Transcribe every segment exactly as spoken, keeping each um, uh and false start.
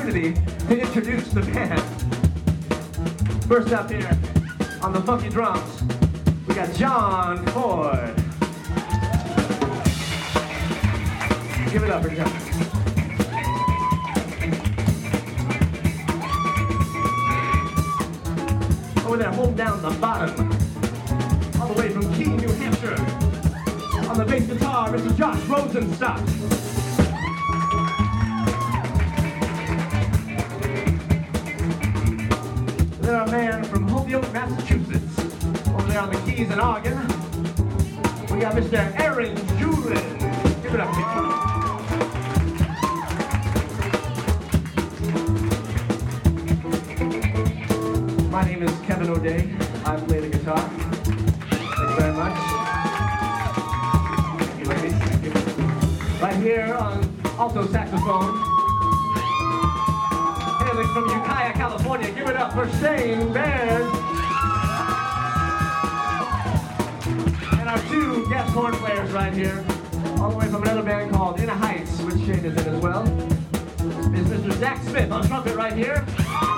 opportunity to introduce the band. First up here on the funky drums, we got John Ford. Give it up for John. Over there, hold down the bottom, all the way from Keene, New Hampshire. On the bass guitar, Mister Josh Rosenstock. They're a man from Holyoke, Massachusetts. Over there on the keys and organ, we got Mister Aaron Julin. Give it up, Mickey. My name is Kevin O'Day. I play the guitar. Thank you very much. Thank you, ladies. Thank you. Right here on alto saxophone, hailing from Ukiah, California. Give it up for Shane Baird. And our two guest horn players right here, all the way from another band called Inner Heights, which Shane is in as well, is Mister Zach Smith on trumpet right here.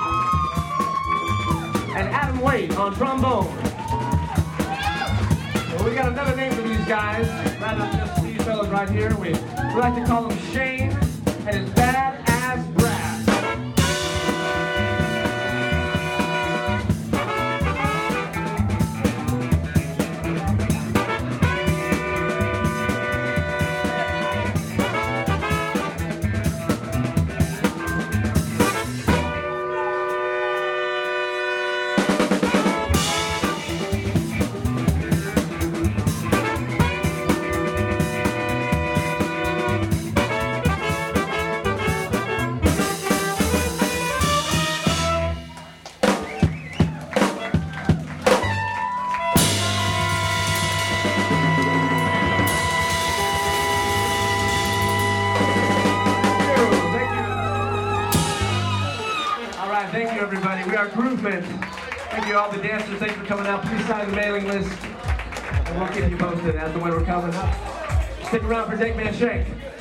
And Adam Wade on trombone. Well, we got another name for these guys, rather than just these fellas right here. We, we like to call them Shane and his Badass Brass. Thank you, everybody. We are Groovement. Thank you, all the dancers. Thanks for coming out. Please sign the mailing list, and we'll keep you posted as to when we're coming up. Stick around for Deckman Shank.